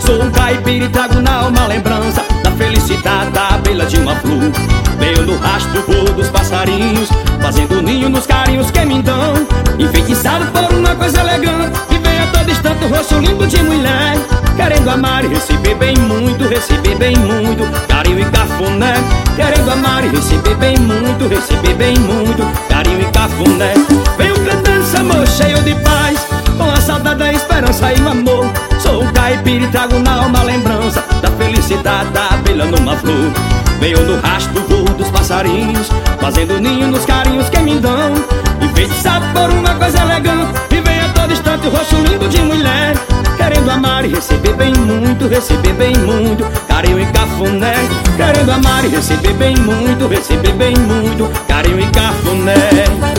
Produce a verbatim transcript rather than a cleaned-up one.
Sou um caipira e trago na alma a lembrança da felicidade da abelha de uma flor. Veio no rastro do voo dos passarinhos, fazendo ninho nos carinhos que me dão. Enfeitiçado por uma coisa elegante, e veio a todo instante o rosto lindo de mulher, querendo amar e receber bem muito, receber bem muito carinho e cafuné. Querendo amar e receber bem muito, receber bem muito carinho e cafuné. Veio cantando esse amor cheio de paz, com a saudade, a esperança e o amor. Sou um caipira e trago na alma a lembrança da felicidade da abelha numa flor. Veio no rastro do voo dos passarinhos, fazendo ninho nos carinhos que me dão. Enfeitiçado por uma coisa elegante, e vem a todo instante o rosto lindo de mulher, querendo amar e receber bem muito, receber bem muito carinho e cafuné. Querendo amar e receber bem muito, receber bem muito carinho e cafuné.